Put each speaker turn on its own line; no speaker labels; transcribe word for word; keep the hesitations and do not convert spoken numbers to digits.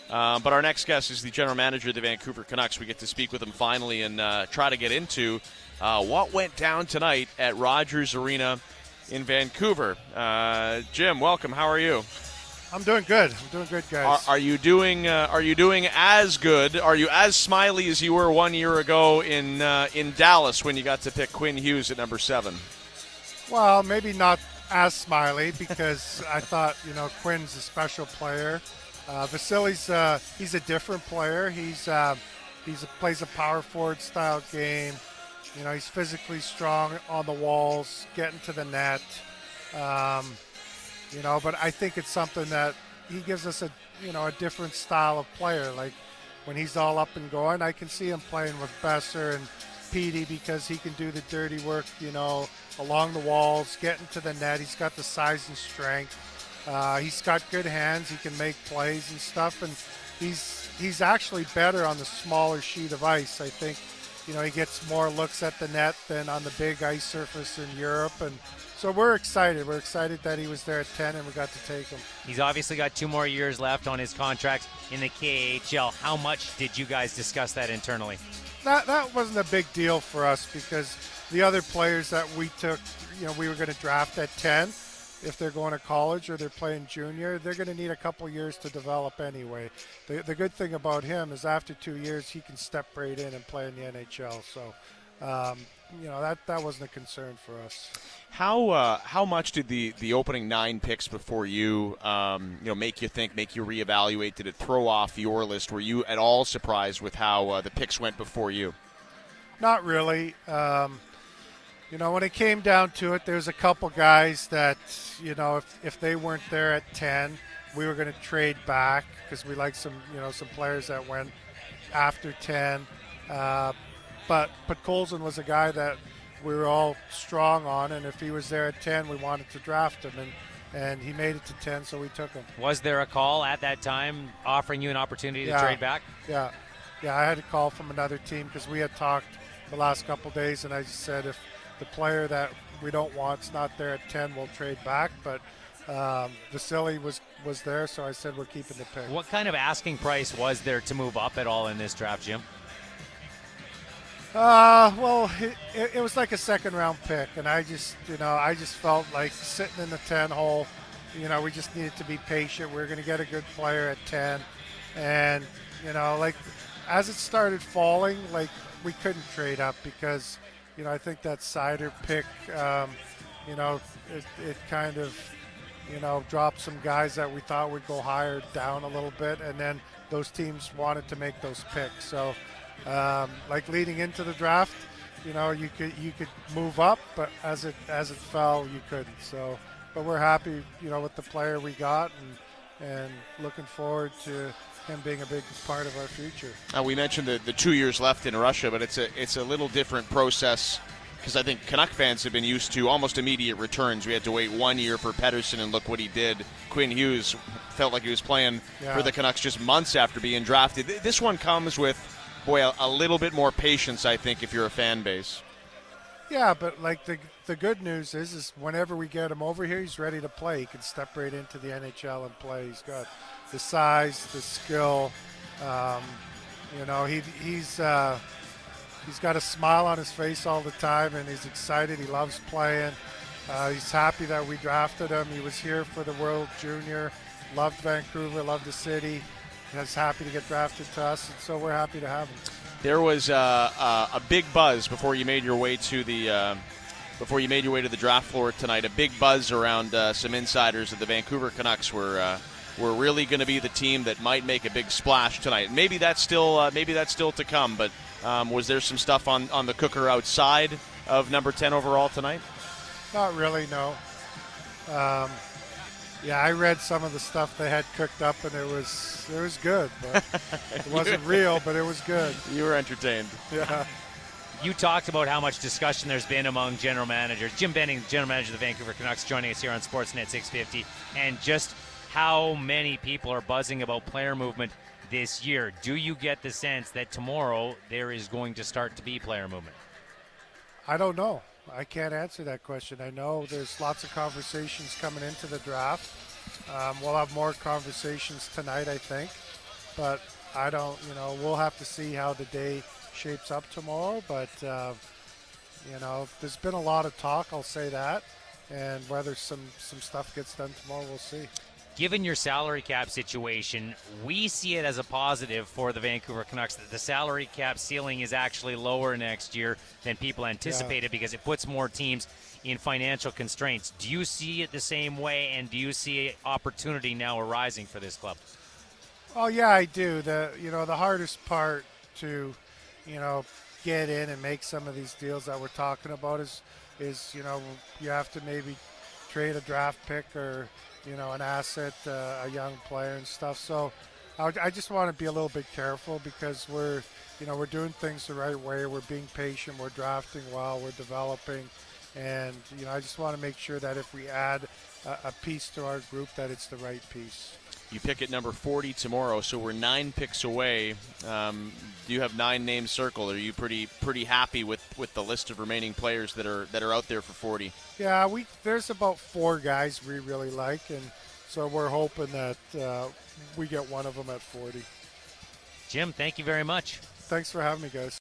Uh, but our next guest is the general manager of the Vancouver Canucks. We get to speak with him finally and uh, try to get into uh, what went down tonight at Rogers Arena in Vancouver. Uh, Jim, welcome. How are you?
I'm doing good. I'm doing good, guys.
Are, are you doing? Uh, are you doing as good? Are you as smiley as you were one year ago in uh, in Dallas when you got to pick Quinn Hughes at number seven?
Well, maybe not as smiley because I thought, you know, Quinn's a special player. Uh, Vasily's uh, he's a different player. He's uh, he's a, plays a power forward style game. You know, he's physically strong on the walls, getting to the net. Um, You know, but I think it's something that he gives us a, you know, a different style of player. Like when he's all up and going, I can see him playing with Besser and Petey because he can do the dirty work, you know, along the walls, getting to the net. He's got the size and strength. Uh, he's got good hands. He can make plays and stuff. And he's he's actually better on the smaller sheet of ice. I think, you know, he gets more looks at the net than on the big ice surface in Europe. And so we're excited. We're excited that he was there at ten and we got to take him.
He's obviously got two more years left on his contract in the K A H L. How much did you guys discuss that internally?
That that wasn't a big deal for us because the other players that we took, you know, we were going to draft at ten. If they're going to college or they're playing junior, they're going to need a couple years to develop anyway. The, the good thing about him is after two years, he can step right in and play in the N H L. So, um, you know, that, that wasn't a concern for us.
How uh, how much did the, the opening nine picks before you, um, you know, make you think, make you reevaluate? Did it throw off your list? Were you at all surprised with how uh, the picks went before you?
Not really. Um, you know, when it came down to it, there's a couple guys that, you know, if, if they weren't there at ten, we were going to trade back because we like some, you know, some players that went after ten. Uh, but but Colson was a guy that we were all strong on, and if he was there at ten, we wanted to draft him, and, and he made it to ten, so we took him.
Was there a call at that time offering you an opportunity to
yeah.
trade back?
Yeah. Yeah, I had a call from another team because we had talked the last couple of days, and I just said if the player that we don't want's not there at ten, we'll trade back. But um, Vasily was, was there, so I said we're keeping the pick.
What kind of asking price was there to move up at all in this draft, Jim?
Uh, well, it, it was like a second round pick, and I just, you know, I just felt like sitting in the ten hole, you know, we just needed to be patient. We were going to get a good player at ten, and, you know, like as it started falling, like we couldn't trade up because, you know, I think that Sider pick, um, you know, it, it kind of, you know, dropped some guys that we thought would go higher down a little bit, and then those teams wanted to make those picks. So, um, like leading into the draft, you know, you could you could move up, but as it as it fell, you couldn't. So, but we're happy, you know, with the player we got, and and looking forward to him being a big part of our future.
Uh, we mentioned the, the two years left in Russia, but it's a it's a little different process because I think Canuck fans have been used to almost immediate returns. We had to wait one year for Pettersson, and look what he did. Quinn Hughes felt like he was playing
yeah.
for the Canucks just months after being drafted. This one comes with, boy, a, a little bit more patience, I think, if you're a fan base.
Yeah, but like the the good news is, is whenever we get him over here, he's ready to play. He can step right into the N H L and play. He's got the size, the skill. Um, you know, he he's uh, he's got a smile on his face all the time, and he's excited. He loves playing. Uh, he's happy that we drafted him. He was here for the World Junior. Loved Vancouver. Loved the city. He's happy to get drafted to us, and so we're happy to have him.
There was uh, uh, a big buzz before you made your way to the uh, before you made your way to the draft floor tonight. A big buzz around uh, some insiders that the Vancouver Canucks were uh, were really going to be the team that might make a big splash tonight. Maybe that's still uh, maybe that's still to come. But um, was there some stuff on, on the cooker outside of number ten overall tonight?
Not really, no. Um, Yeah, I read some of the stuff they had cooked up, and it was it was good. But it wasn't real, but it was good.
You were entertained.
Yeah.
You talked about how much discussion there's been among general managers. Jim Benning, general manager of the Vancouver Canucks, joining us here on Sportsnet six fifty, and just how many people are buzzing about player movement this year. Do you get the sense that tomorrow there is going to start to be player movement?
I don't know. I can't answer that question. I know there's lots of conversations coming into the draft. Um, we'll have more conversations tonight, I think. but I don't, you know, we'll have to see how the day shapes up tomorrow. But, uh, you know, there's been a lot of talk, I'll say that. And whether some, some stuff gets done tomorrow, we'll see.
Given your salary cap situation, we see it as a positive for the Vancouver Canucks that the salary cap ceiling is actually lower next year than people anticipated, yeah, because it puts more teams in financial constraints. Do you see it the same way, and do you see opportunity now arising for this club?
Oh yeah, I do. The you know the hardest part to you know get in and make some of these deals that we're talking about is is you know you have to maybe trade a draft pick or you know an asset, uh, a young player and stuff. So I, I just want to be a little bit careful because we're you know we're doing things the right way. We're being patient. We're drafting well. We're developing, and you know I just want to make sure that if we add a, a piece to our group, that it's the right piece.
You pick at number forty tomorrow, so we're nine picks away. Um, do you have nine names circled? Are you pretty pretty happy with, with the list of remaining players that are that are out there for forty?
Yeah, we there's about four guys we really like, and so we're hoping that uh, we get one of them at forty.
Jim, thank you very much.
Thanks for having me, guys.